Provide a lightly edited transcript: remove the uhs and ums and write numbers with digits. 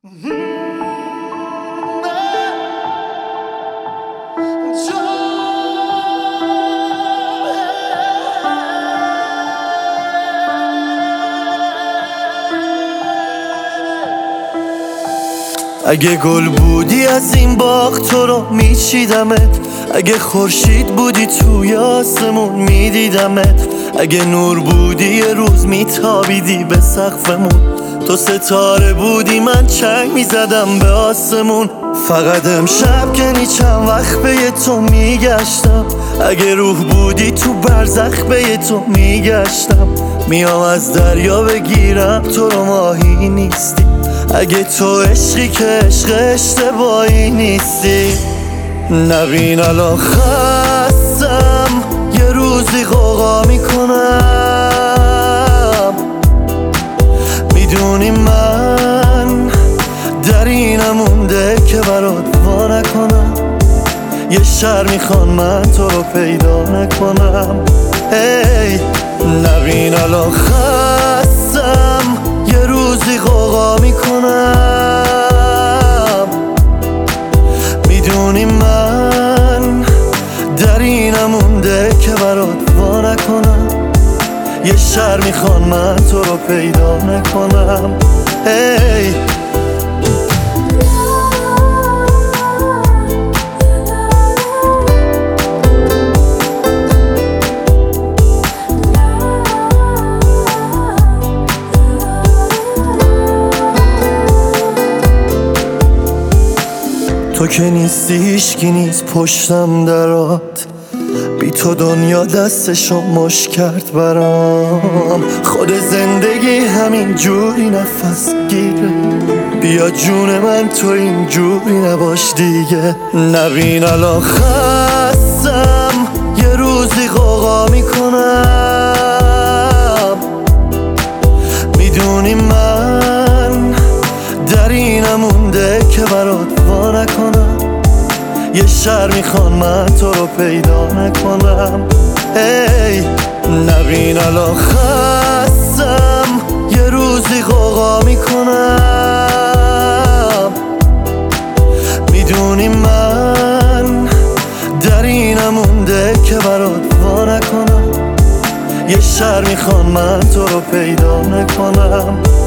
اگه گل بودی از این باغ تو رو میچیدمت، اگه خورشید بودی توی آسمون میدیدمت، اگه نور بودی یه روز میتابیدی به سقفمون، تو ستاره بودی من چنگ میزدم به آسمون. فقط امشب که چند وقت به تو میگشتم، اگه روح بودی تو برزخ به تو میگشتم، میام از دریا بگیرم تو رو ماهی نیستی، اگه تو عشقی که عشق اشتباهی نیستی. نبین الان خستم یه روزی غوغا میکنم، میدونی من در اینم مونده که برات وا نکنم، یه شهر میخوان من تو رو پیدا نکنم. هی نبین الان خستم یه روزی غوغا میکنم، میدونی من در اینم مونده که برات وا نکنم، یه شهر میخوان من تو رو پیدا نکنم. هی تو که نیستی هیچکی نیست پشتم درات، بی تو دنیا دستشو مش کرد برام، خود زندگی همین جوری نفس گیره، بیا جون من تو این جوری نباش دیگه. نبین الان خستم یه روزی غوغا میکنم، میدونی من در اینم مونده که برات وا نکنم، یه شهر میخوان من تو رو پیدا نکنم. هی نبین الان خستم یه روزی غوغا میکنم، میدونی من در اینم مونده که برات وا نکنم، یه شهر میخوان من تو رو پیدا نکنم.